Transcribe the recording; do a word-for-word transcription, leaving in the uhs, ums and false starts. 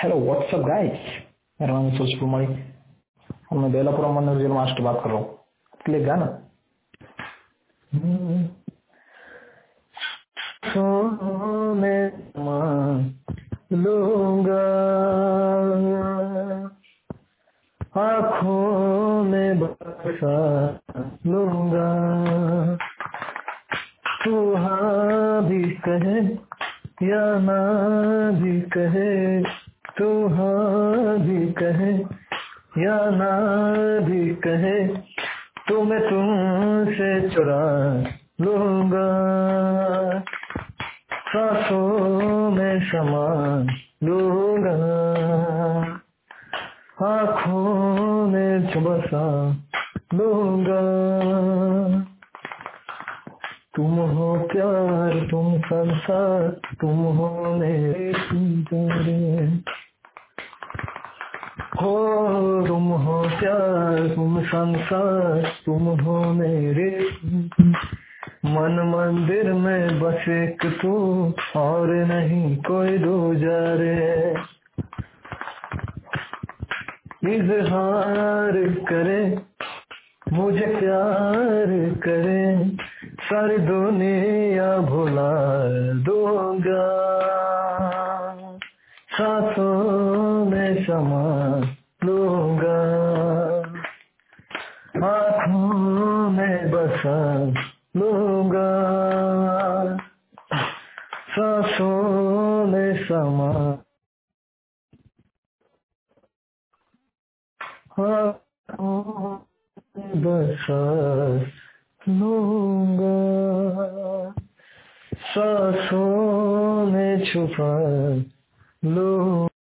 Hello what's up guys, मेरा नाम है सुरेश कुमारी और मैं बेलापुरम मनोरंजन मास्टर बात कर रहा हूँ। क्लिक गाना मैं लूंगा, आँखों में बसा लूंगा, तू हाँ भी कहे या ना भी कहे, तू हाँ भी कहे या ना भी कहे, तो मैं तुमसे चुरा लूंगा, सांसों में समा लूंगा, आँखों में बसा लूंगा। तुम हो प्यार, तुम संसार, तुम हो मेरे सितारे, हो तुम हो प्यार, तुम संसार, तुम हो मेरे मन मंदिर में बस एक तू और नहीं कोई दूजा रे। इजहार करे मुझे प्यार करे, सारी दुनिया भुला दूंगा, सांसों में समा लूंगा, आँखों में बसा लूंगा, सांसों में समा आँखों में बसा लूंगा, सांसों में छुपा लूंगा।